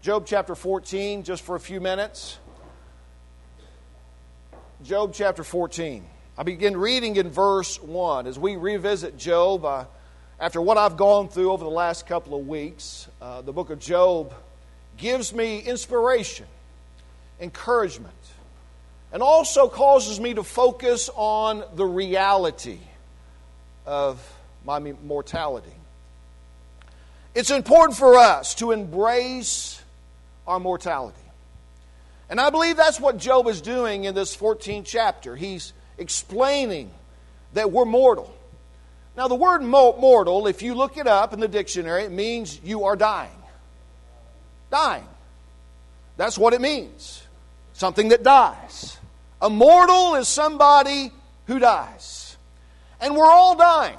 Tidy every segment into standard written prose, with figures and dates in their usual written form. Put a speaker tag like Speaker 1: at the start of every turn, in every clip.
Speaker 1: Job chapter 14, just for a few minutes. Job chapter 14. I begin reading in verse 1. As we revisit Job, after what I've gone through over the last couple of weeks, the book of Job gives me inspiration, encouragement, and also causes me to focus on the reality of my mortality. It's important for us to embrace our mortality. And I believe that's what Job is doing in this 14th chapter. He's explaining that we're mortal. Now, the word mortal, if you look it up in the dictionary, it means you are dying. Dying. That's what it means. Something that dies. A mortal is somebody who dies. And we're all dying.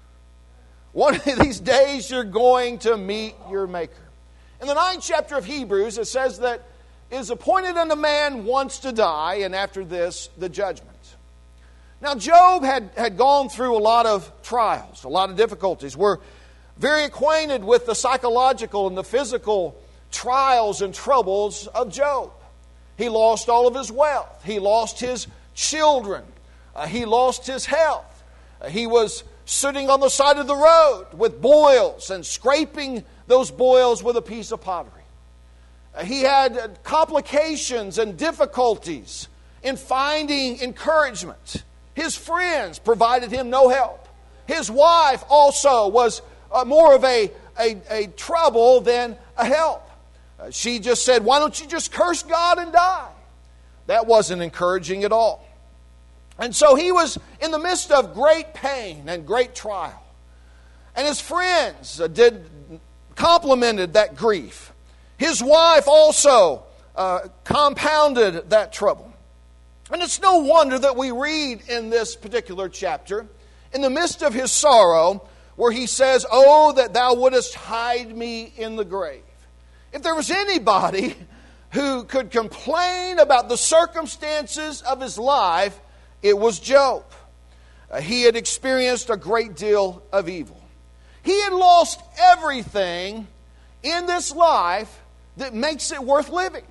Speaker 1: One of these days you're going to meet your Maker. In the 9th chapter of Hebrews, it says that it is appointed unto man once to die, and after this, the judgment. Now, Job had gone through a lot of trials, a lot of difficulties. We're very acquainted with the psychological and the physical trials and troubles of Job. He lost all of his wealth. He lost his children. He lost his health. He was sitting on the side of the road with boils and scraping those boils with a piece of pottery. He had complications and difficulties in finding encouragement. His friends provided him no help. His wife also was more of a trouble than a help. She just said, "Why don't you just curse God and die?" That wasn't encouraging at all. And so he was in the midst of great pain and great trial. And his friends complimented that grief. His wife also compounded that trouble. And it's no wonder that we read in this particular chapter, in the midst of his sorrow, where he says, "Oh, that thou wouldest hide me in the grave." If there was anybody who could complain about the circumstances of his life, it was Job. He had experienced a great deal of evil. He had lost everything in this life that makes it worth living.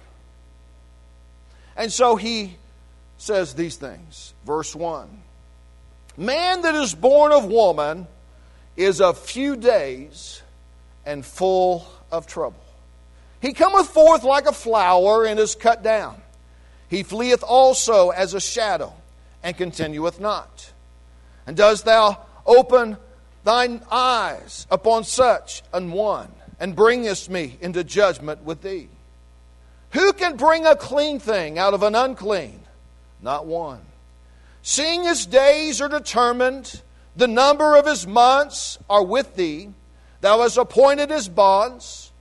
Speaker 1: And so he says these things. Verse 1. "Man that is born of woman is of few days and full of trouble. He cometh forth like a flower and is cut down. He fleeth also as a shadow and continueth not. And dost thou open thine eyes upon such an one, and bringest me into judgment with thee? Who can bring a clean thing out of an unclean? Not one. Seeing his days are determined, the number of his months are with thee. Thou hast appointed his bounds,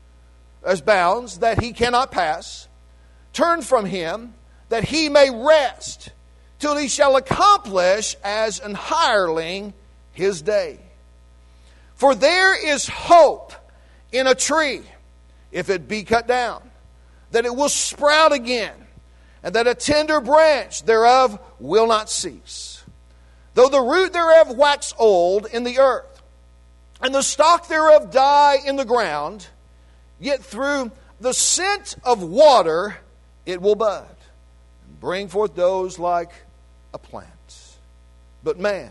Speaker 1: that he cannot pass. Turn from him, that he may rest, till he shall accomplish as an hireling his day. For there is hope in a tree, if it be cut down, that it will sprout again, and that a tender branch thereof will not cease. Though the root thereof wax old in the earth, and the stalk thereof die in the ground, yet through the scent of water it will bud, and bring forth those like a plant. But man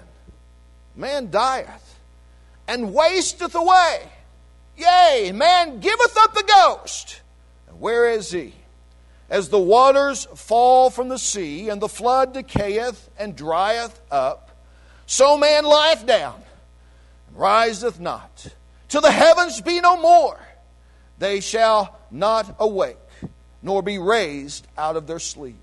Speaker 1: dieth, and wasteth away. Yea, man giveth up the ghost. And where is he? As the waters fall from the sea, and the flood decayeth and drieth up, so man lieth down, and riseth not. Till the heavens be no more, they shall not awake, nor be raised out of their sleep.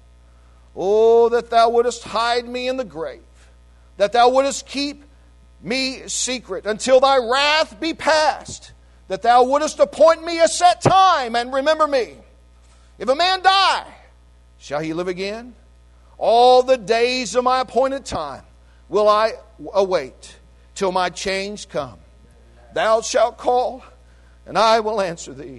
Speaker 1: Oh, that thou wouldest hide me in the grave, that thou wouldest keep me secret until thy wrath be past, that thou wouldest appoint me a set time and remember me. If a man die, shall he live again? All the days of my appointed time will I await till my change come. Thou shalt call, and I will answer thee.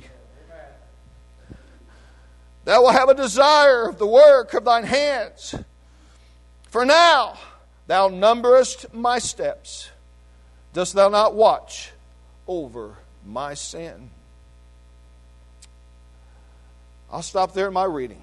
Speaker 1: Thou wilt have a desire of the work of thine hands. For now thou numberest my steps. Dost thou not watch over my sin? I'll stop there in my reading.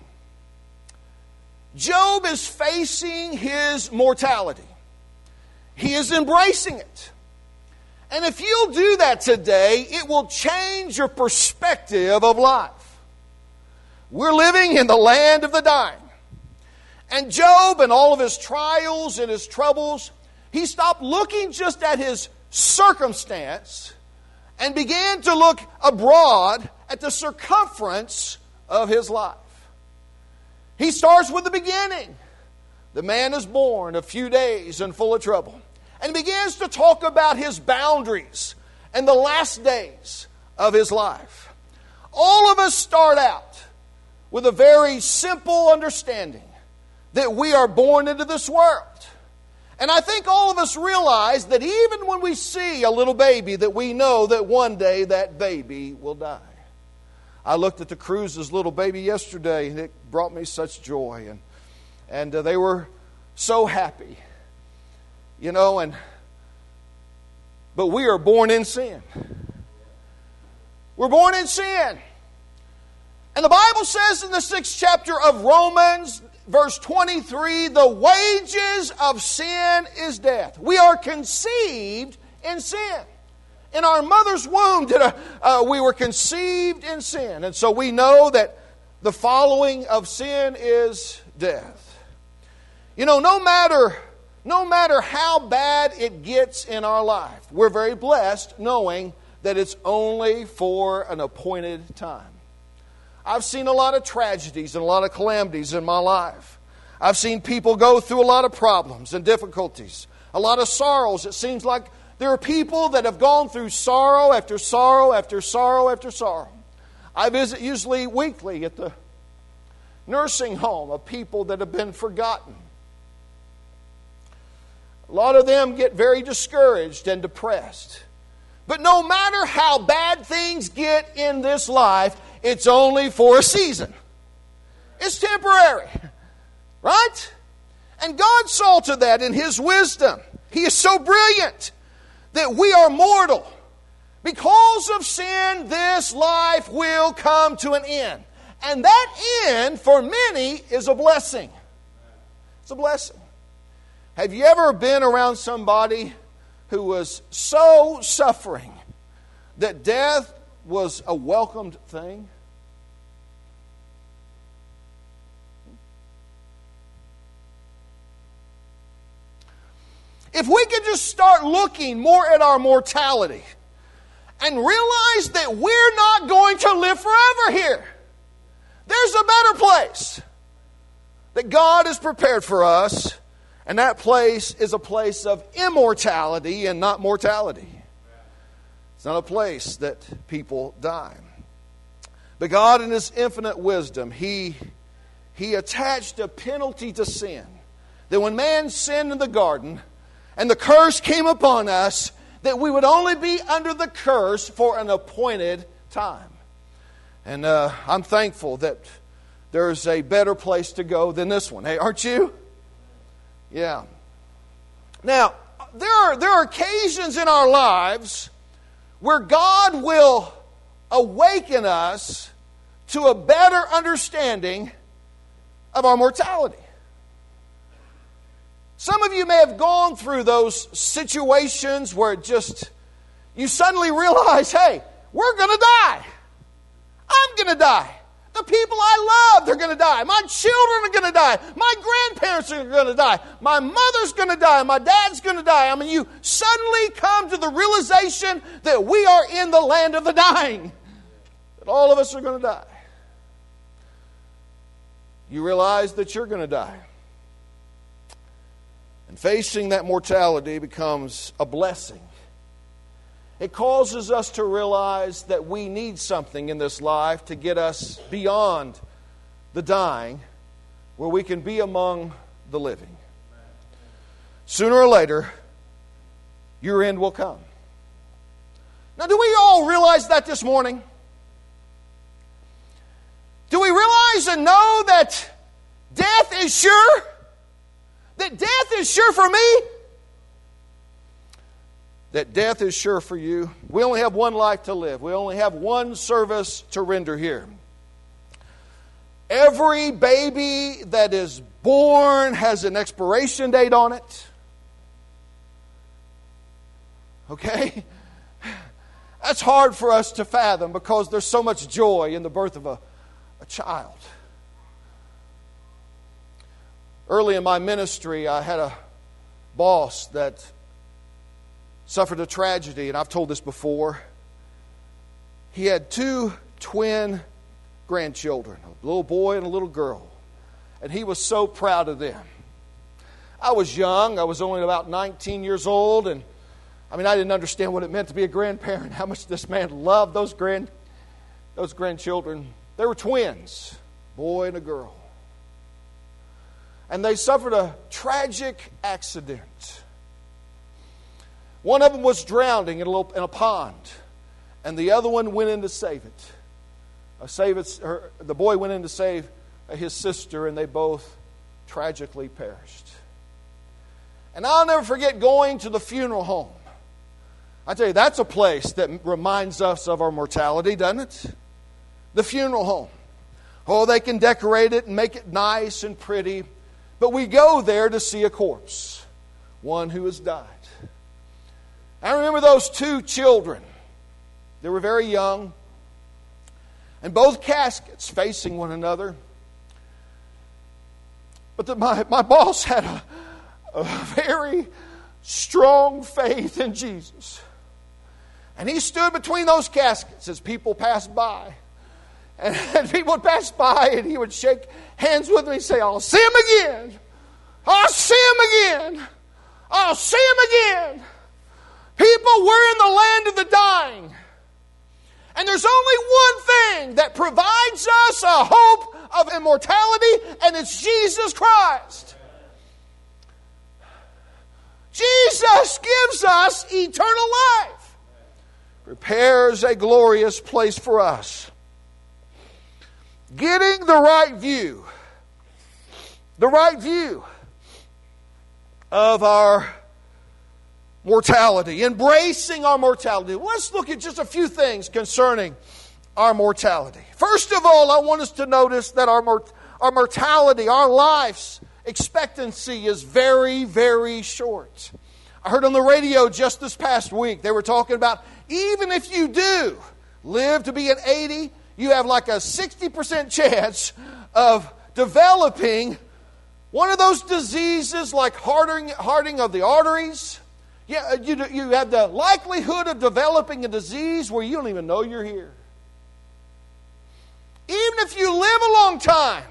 Speaker 1: Job is facing his mortality. He is embracing it. And if you'll do that today, it will change your perspective of life. We're living in the land of the dying. And Job and all of his trials and his troubles, he stopped looking just at his circumstance and began to look abroad at the circumference of his life. He starts with the beginning. The man is born a few days and full of trouble. And begins to talk about his boundaries and the last days of his life. All of us start out with a very simple understanding that we are born into this world. And I think all of us realize that even when we see a little baby, that we know that one day that baby will die. I looked at the Cruz's little baby yesterday, and it brought me such joy. And they were so happy. You know, but we are born in sin. We're born in sin. And the Bible says in the 6th chapter of Romans, verse 23, the wages of sin is death. We are conceived in sin. In our mother's womb, we were conceived in sin. And so we know that the following of sin is death. You know, no matter how bad it gets in our life, we're very blessed knowing that it's only for an appointed time. I've seen a lot of tragedies and a lot of calamities in my life. I've seen people go through a lot of problems and difficulties, a lot of sorrows. It seems like there are people that have gone through sorrow after sorrow after sorrow after sorrow. I visit usually weekly at the nursing home of people that have been forgotten. A lot of them get very discouraged and depressed. But no matter how bad things get in this life, it's only for a season. It's temporary. Right? And God saw to that in His wisdom. He is so brilliant that we are mortal. Because of sin, this life will come to an end. And that end, for many, is a blessing. It's a blessing. Have you ever been around somebody who was so suffering that death was a welcomed thing? If we could just start looking more at our mortality and realize that we're not going to live forever here. There's a better place that God has prepared for us, and that place is a place of immortality and not mortality. It's not a place that people die. But God, in His infinite wisdom, He attached a penalty to sin. That when man sinned in the garden, and the curse came upon us, that we would only be under the curse for an appointed time. And I'm thankful that there's a better place to go than this one. Hey, aren't you? Yeah. Now, there are occasions in our lives where God will awaken us to a better understanding of our mortality. Some of you may have gone through those situations where you suddenly realize, hey, we're going to die. I'm going to die. The people I love, they're going to die. My children are going to die. My grandparents are going to die. My mother's going to die. My dad's going to die. I mean, you suddenly come to the realization that we are in the land of the dying. That all of us are going to die. You realize that you're going to die. And facing that mortality becomes a blessing. It causes us to realize that we need something in this life to get us beyond the dying, where we can be among the living. Sooner or later, your end will come. Now, do we all realize that this morning? Do we realize and know that death is sure? That death is sure for me? That death is sure for you. We only have one life to live. We only have one service to render here. Every baby that is born has an expiration date on it. Okay? That's hard for us to fathom because there's so much joy in the birth of a child. Early in my ministry, I had a boss that suffered a tragedy, and I've told this before. He had 2 twin grandchildren, a little boy and a little girl, and he was so proud of them. I was young. I was only about 19 years old, and I didn't understand what it meant to be a grandparent, how much this man loved those grandchildren. They were twins, boy and a girl. And they suffered a tragic accident. One of them was drowning in a pond, and the other one went in to save it. The boy went in to save his sister, and they both tragically perished. And I'll never forget going to the funeral home. I tell you, that's a place that reminds us of our mortality, doesn't it? The funeral home. Oh, they can decorate it and make it nice and pretty, but we go there to see a corpse, one who has died. I remember those 2 children. They were very young, and both caskets facing one another. But my boss had a very strong faith in Jesus. And he stood between those caskets as people passed by. And people would pass by, and he would shake hands with me and say, "I'll see him again. I'll see him again. I'll see him again." People, we're in the land of the dying. And there's only one thing that provides us a hope of immortality, and it's Jesus Christ. Jesus gives us eternal life. Prepares a glorious place for us. Getting the right view of our mortality, embracing our mortality. Let's look at just a few things concerning our mortality. First of all, I want us to notice that our mortality, our life's expectancy is very, very short. I heard on the radio just this past week, they were talking about even if you do live to be at 80, you have like a 60% chance of developing one of those diseases like hardening of the arteries. Yeah, you have the likelihood of developing a disease where you don't even know you're here. Even if you live a long time,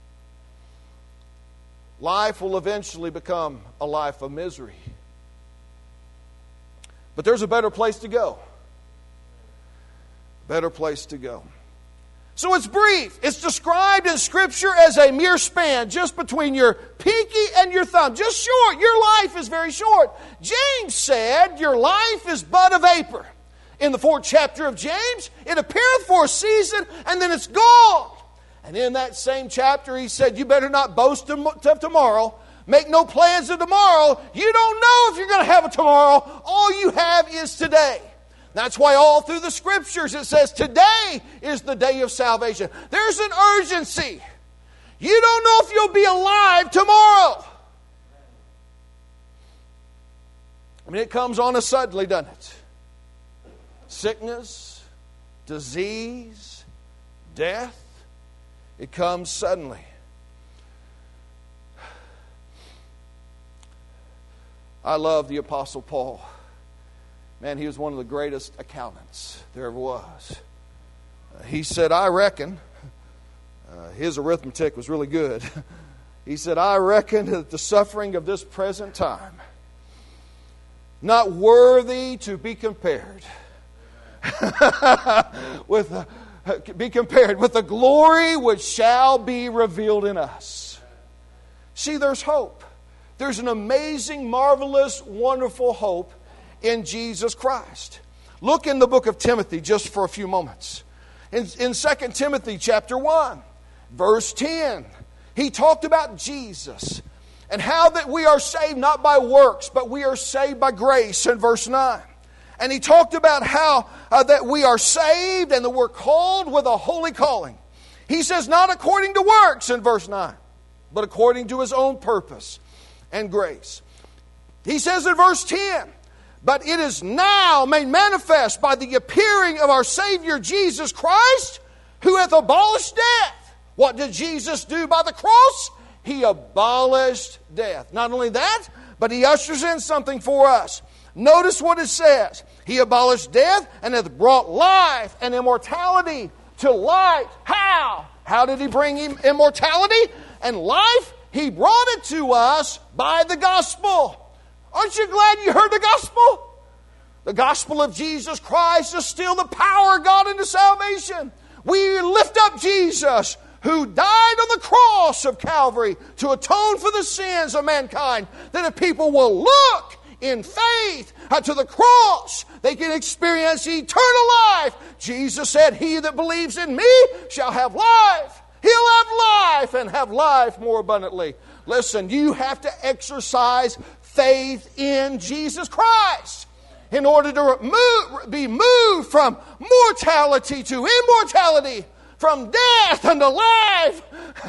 Speaker 1: life will eventually become a life of misery. But there's a better place to go. Better place to go. So it's brief. It's described in Scripture as a mere span just between your pinky and your thumb. Just short. Your life is very short. James said your life is but a vapor. In the 4th chapter of James, it appeareth for a season and then it's gone. And in that same chapter, he said, you better not boast of tomorrow. Make no plans of tomorrow. You don't know if you're going to have a tomorrow. All you have is today. That's why all through the Scriptures it says today is the day of salvation. There's an urgency. You don't know if you'll be alive tomorrow. It comes on us suddenly, doesn't it? Sickness, disease, death. It comes suddenly. I love the Apostle Paul. Man, he was one of the greatest accountants there ever was. He said, I reckon, his arithmetic was really good. He said, I reckon that the suffering of this present time, not worthy to be compared with the glory which shall be revealed in us. See, there's hope. There's an amazing, marvelous, wonderful hope in Jesus Christ. Look in the book of Timothy just for a few moments. In 2 Timothy chapter 1, verse 10, he talked about Jesus and how that we are saved not by works, but we are saved by grace in verse 9. And he talked about how that we are saved and that we're called with a holy calling. He says, not according to works in verse 9, but according to His own purpose and grace. He says in verse 10, but it is now made manifest by the appearing of our Savior Jesus Christ, who hath abolished death. What did Jesus do by the cross? He abolished death. Not only that, but He ushers in something for us. Notice what it says. He abolished death and hath brought life and immortality to light. How? How did He bring immortality and life? He brought it to us by the gospel. Aren't you glad you heard the gospel? The gospel of Jesus Christ is still the power of God into salvation. We lift up Jesus, who died on the cross of Calvary to atone for the sins of mankind, that if people will look in faith to the cross, they can experience eternal life. Jesus said, he that believes in me shall have life. He'll have life and have life more abundantly. Listen, you have to exercise faith in Jesus Christ in order to be moved from mortality to immortality, from death unto life.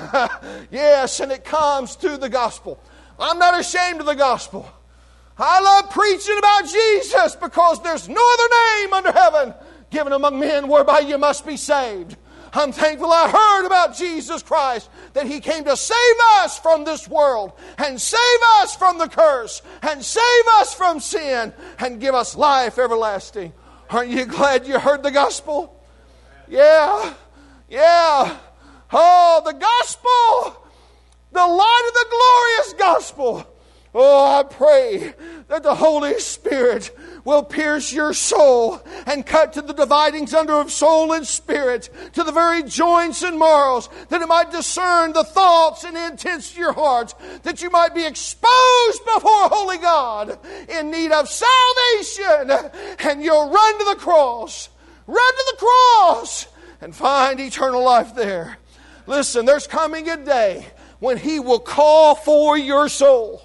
Speaker 1: Yes, and it comes through the gospel. I'm not ashamed of the gospel. I love preaching about Jesus because there's no other name under heaven given among men whereby you must be saved. I'm thankful I heard about Jesus Christ, that He came to save us from this world and save us from the curse and save us from sin and give us life everlasting. Aren't you glad you heard the gospel? Yeah. Yeah. Oh, the gospel. The light of the glorious gospel. Oh, I pray that the Holy Spirit will pierce your soul and cut to the dividings under of soul and spirit, to the very joints and marrows, that it might discern the thoughts and intents of your hearts, that you might be exposed before holy God in need of salvation, and you'll run to the cross. Run to the cross and find eternal life there. Listen, there's coming a day when He will call for your soul.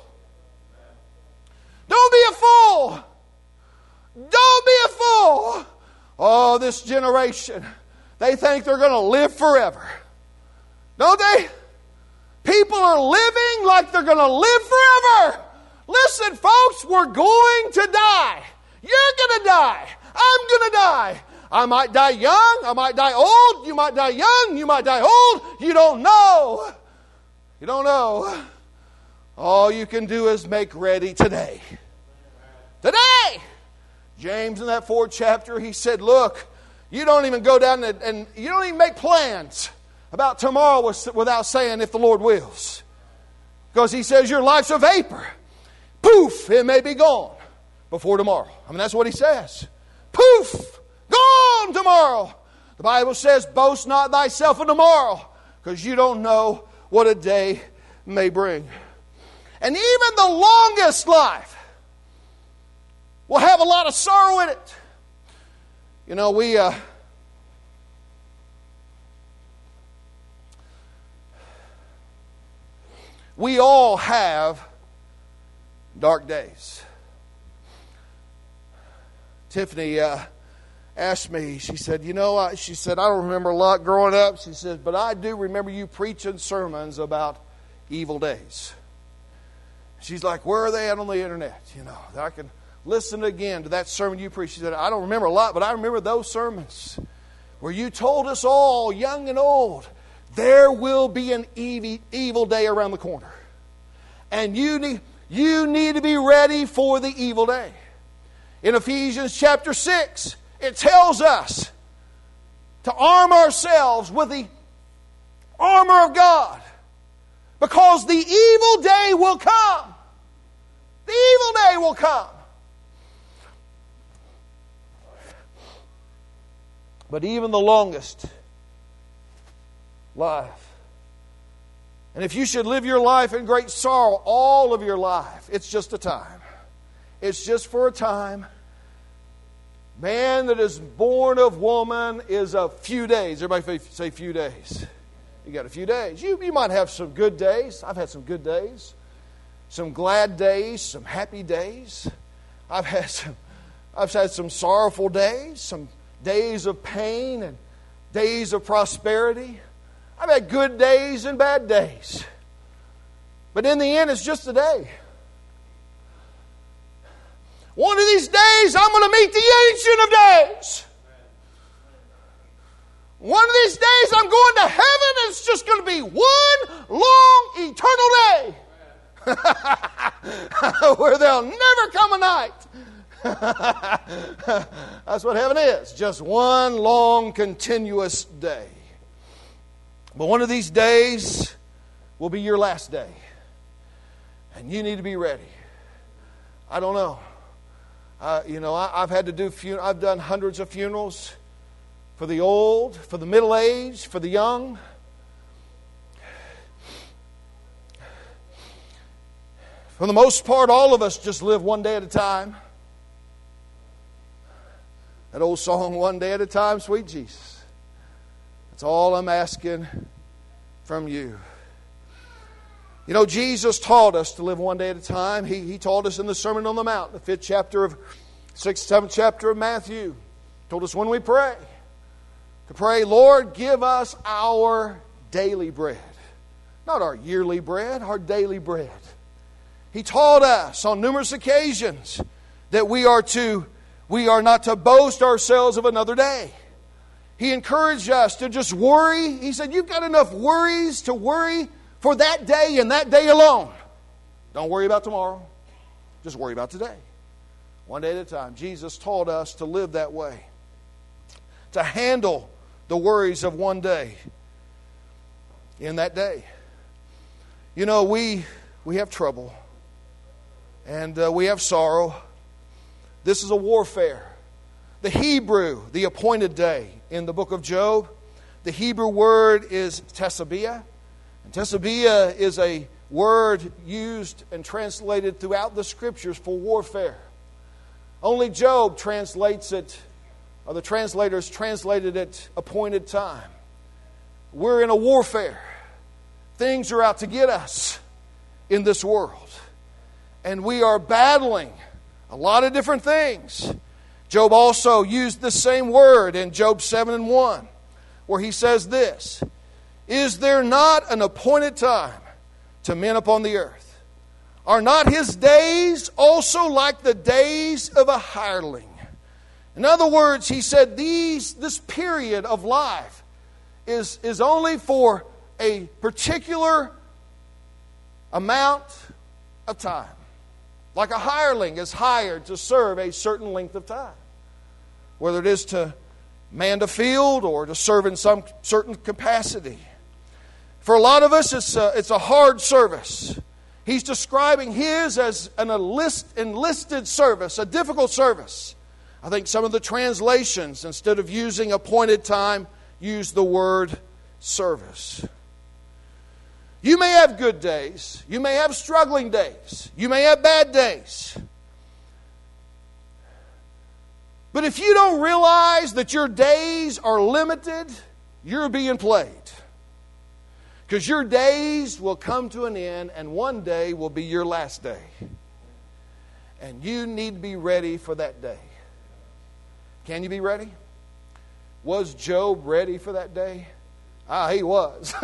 Speaker 1: Don't be a fool. Don't be a fool. Oh, this generation, they think they're going to live forever. Don't they? People are living like they're going to live forever. Listen, folks, we're going to die. You're going to die. I'm going to die. I might die young. I might die old. You might die young. You might die old. You don't know. You don't know. All you can do is make ready today. Today! James in that 4th chapter, he said, look, you don't even go down and you don't even make plans about tomorrow without saying if the Lord wills. Because he says your life's a vapor. Poof, it may be gone before tomorrow. I mean, that's what he says. Poof, gone tomorrow. The Bible says, boast not thyself of tomorrow, because you don't know what a day may bring. And even the longest life will have a lot of sorrow in it. You know, we all have dark days. Tiffany asked me, she said, you know, I don't remember a lot growing up. She said, but I do remember you preaching sermons about evil days. She's like, where are they at on the internet? You know, I can listen again to that sermon you preached. She said, I don't remember a lot, but I remember those sermons where you told us all, young and old, there will be an evil day around the corner. And you need to be ready for the evil day. In Ephesians chapter 6, it tells us to arm ourselves with the armor of God, because the evil day will come. The evil day will come. But even the longest life, and if you should live your life in great sorrow all of your life, it's just a time. It's just for a time. Man that is born of woman is a few days. Everybody say few days. You got a few days. You might have some good days. I've had some good days. Some glad days, some happy days. I've had some sorrowful days, some days of pain and days of prosperity. I've had good days and bad days. But in the end, it's just a day. One of these days, I'm going to meet the Ancient of Days. One of these days, I'm going to heaven, and it's just going to be one long, eternal day. Where there'll never come a night. That's what heaven is. Just one long, continuous day. But one of these days will be your last day. And you need to be ready. I don't know. I've had to do I've done hundreds of funerals for the old, for the middle-aged, for the young. For the most part, all of us just live one day at a time. That old song, "One Day at a Time, Sweet Jesus." That's all I'm asking from you. You know, Jesus taught us to live one day at a time. He taught us in the Sermon on the Mount, the 5th chapter of 6th, 7th chapter of Matthew. He told us when we pray, to pray, "Lord, give us our daily bread." Not our yearly bread, our daily bread. He taught us on numerous occasions that we are not to boast ourselves of another day. He encouraged us to just worry. He said, you've got enough worries to worry for that day and that day alone. Don't worry about tomorrow. Just worry about today. One day at a time. Jesus taught us to live that way. To handle the worries of one day in that day. You know, we have trouble. And we have sorrow. This is a warfare. The Hebrew, the appointed day in the book of Job, the Hebrew word is tesabia. And tesabia is a word used and translated throughout the Scriptures for warfare. Only Job translates it, or the translators translated it, appointed time. We're in a warfare. Things are out to get us in this world. And we are battling a lot of different things. Job also used the same word in Job 7:1, where he says this, "Is there not an appointed time to men upon the earth? Are not his days also like the days of a hireling?" In other words, he said this period of life is only for a particular amount of time. Like a hireling is hired to serve a certain length of time. Whether it is to man a field or to serve in some certain capacity. For a lot of us, it's a hard service. He's describing his as an enlisted service, a difficult service. I think some of the translations, instead of using appointed time, use the word service. You may have good days. You may have struggling days. You may have bad days. But if you don't realize that your days are limited, you're being played. Because your days will come to an end, and one day will be your last day. And you need to be ready for that day. Can you be ready? Was Job ready for that day? He was.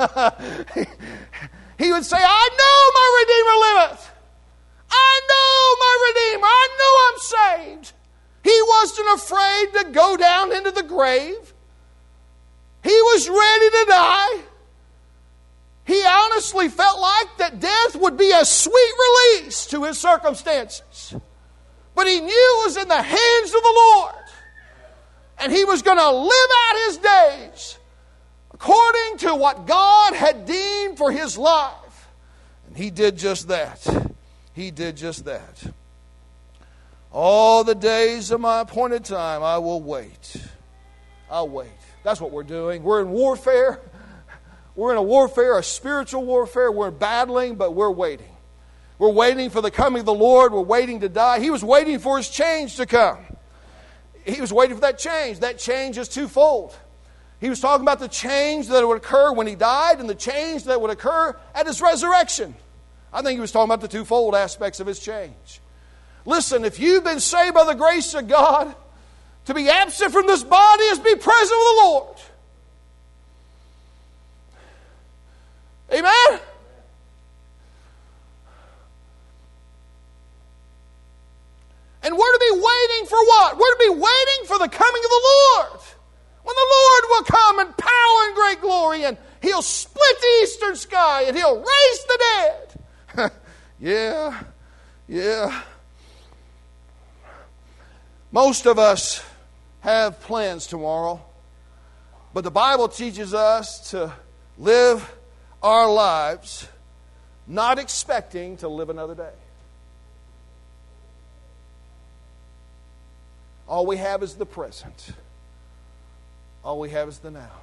Speaker 1: He would say, "I know my Redeemer liveth. I know my Redeemer. I know I'm saved." He wasn't afraid to go down into the grave. He was ready to die. He honestly felt like that death would be a sweet release to his circumstances. But he knew it was in the hands of the Lord. And he was going to live out his days according to what God had deemed for his life. And he did just that. He did just that. All the days of my appointed time, I will wait. I'll wait. That's what we're doing. We're in warfare. We're in a warfare, a spiritual warfare. We're battling, but we're waiting. We're waiting for the coming of the Lord. We're waiting to die. He was waiting for his change to come. He was waiting for that change. That change is twofold. He was talking about the change that would occur when he died and the change that would occur at his resurrection. I think he was talking about the twofold aspects of his change. Listen, if you've been saved by the grace of God, to be absent from this body is to be present with the Lord. And we're to be waiting for what? We're to be waiting for the coming of the Lord. When the Lord will come in power and great glory, and He'll split the eastern sky, and He'll raise the dead. Yeah. Most of us have plans tomorrow, but the Bible teaches us to live our lives not expecting to live another day. All we have is the present. All we have is the now.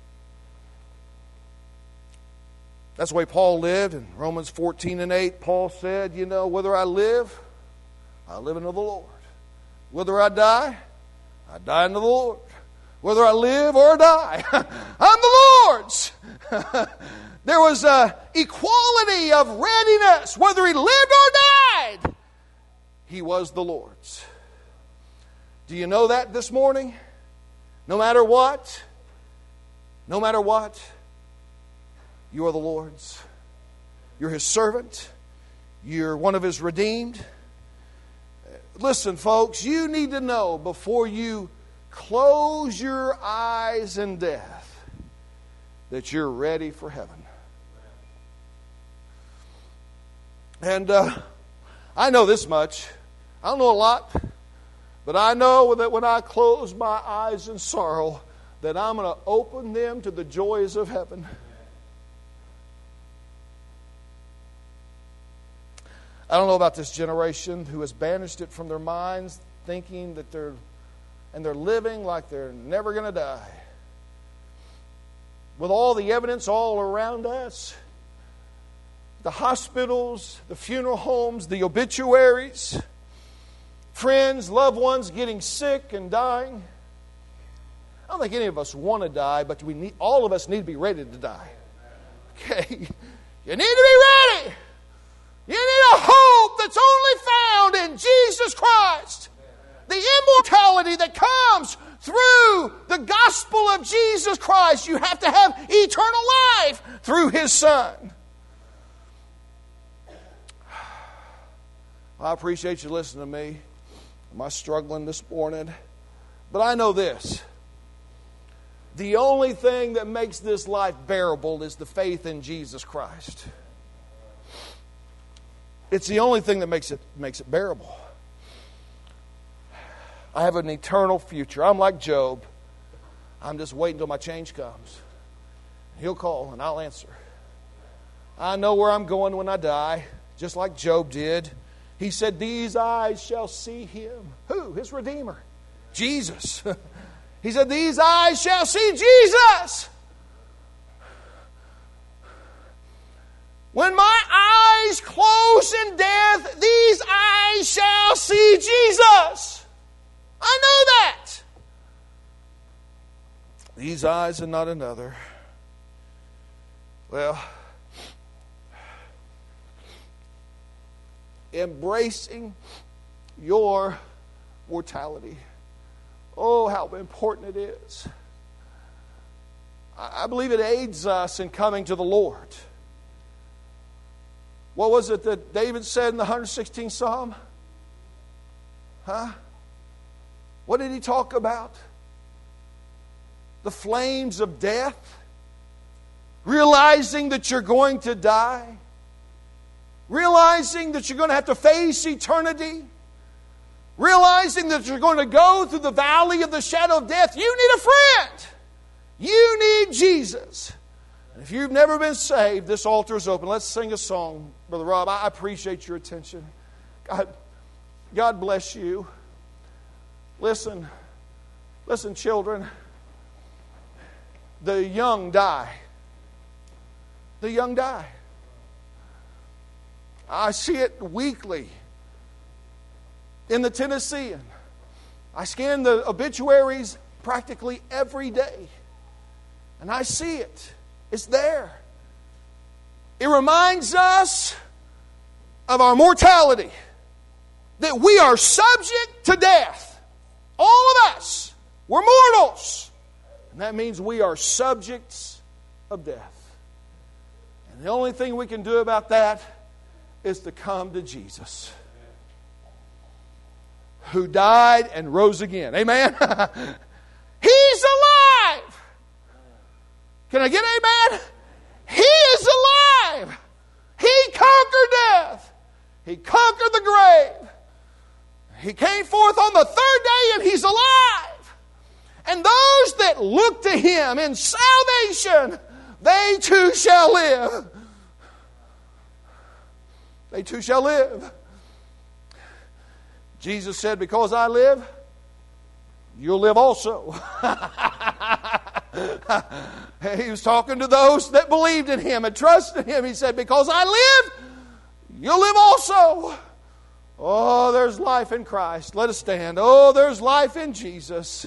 Speaker 1: That's the way Paul lived in Romans 14:8. Paul said, whether I live unto the Lord. Whether I die unto the Lord. Whether I live or die, I'm the Lord's. There was an equality of readiness. Whether he lived or died, he was the Lord's. Do you know that this morning? No matter what, you are the Lord's. You're His servant. You're one of His redeemed. Listen, folks, you need to know before you close your eyes in death that you're ready for heaven. And I know this much. I don't know a lot, but I know that when I close my eyes in sorrow, that I'm going to open them to the joys of heaven. I don't know about this generation who has banished it from their minds, thinking that they're living like they're never going to die. With all the evidence all around us, the hospitals, the funeral homes, the obituaries, friends, loved ones getting sick and dying. I don't think any of us want to die, but all of us need to be ready to die. Okay? You need to be ready. You need a hope that's only found in Jesus Christ. The immortality that comes through the gospel of Jesus Christ. You have to have eternal life through His Son. I appreciate you listening to me. Am I struggling this morning? But I know this. The only thing that makes this life bearable is the faith in Jesus Christ. It's the only thing that makes it bearable. I have an eternal future. I'm like Job. I'm just waiting until my change comes. He'll call and I'll answer. I know where I'm going when I die, just like Job did. He said, "These eyes shall see Him." Who? His Redeemer. Jesus. He said, "These eyes shall see Jesus." When my eyes close in death, these eyes shall see Jesus. I know that. These eyes and not another. Well, embracing your mortality. Oh, how important it is. I believe it aids us in coming to the Lord. What was it that David said in the 116th Psalm? What did he talk about? The flames of death? Realizing that you're going to die? Realizing that you're going to have to face eternity? Realizing that you're going to go through the valley of the shadow of death? You need a friend. You need Jesus. And if you've never been saved, this altar is open. Let's sing a song, Brother Rob. I appreciate your attention. God bless you. Listen, children. The young die. The young die. I see it weekly in the Tennessean. I scan the obituaries practically every day. And I see it. It's there. It reminds us of our mortality. That we are subject to death. All of us. We're mortals. And that means we are subjects of death. And the only thing we can do about that is to come to Jesus. who died and rose again. Amen? He's alive. Can I get amen? He is alive. He conquered death. He conquered the grave. He came forth on the third day and He's alive. And those that look to Him in salvation, they too shall live. They too shall live. Jesus said, because I live, you'll live also. He was talking to those that believed in Him and trusted Him. He said, because I live, you'll live also. Oh, there's life in Christ. Let us stand. Oh, there's life in Jesus.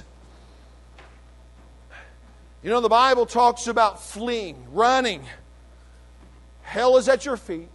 Speaker 1: You know, the Bible talks about fleeing, running. Hell is at your feet.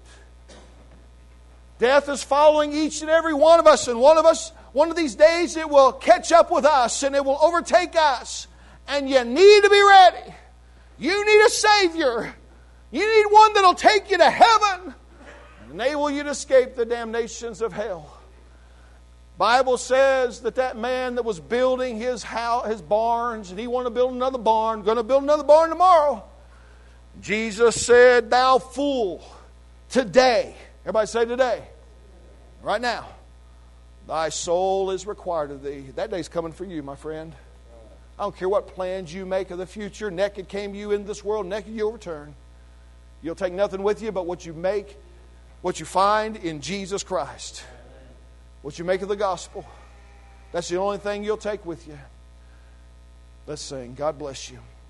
Speaker 1: Death is following each and every one of us. And one of these days, it will catch up with us and it will overtake us. And you need to be ready. You need a Savior. You need one that will take you to heaven and enable you to escape the damnations of hell. Bible says that man that was building his house, his barns, and he wanted to build another barn, going to build another barn tomorrow. Jesus said, thou fool, today, everybody say today, right now, thy soul is required of thee. That day's coming for you, my friend. I don't care what plans you make of the future. Naked came you into this world, naked you'll return. You'll take nothing with you but what you make, what you find in Jesus Christ. What you make of the gospel. That's the only thing you'll take with you. Let's sing. God bless you.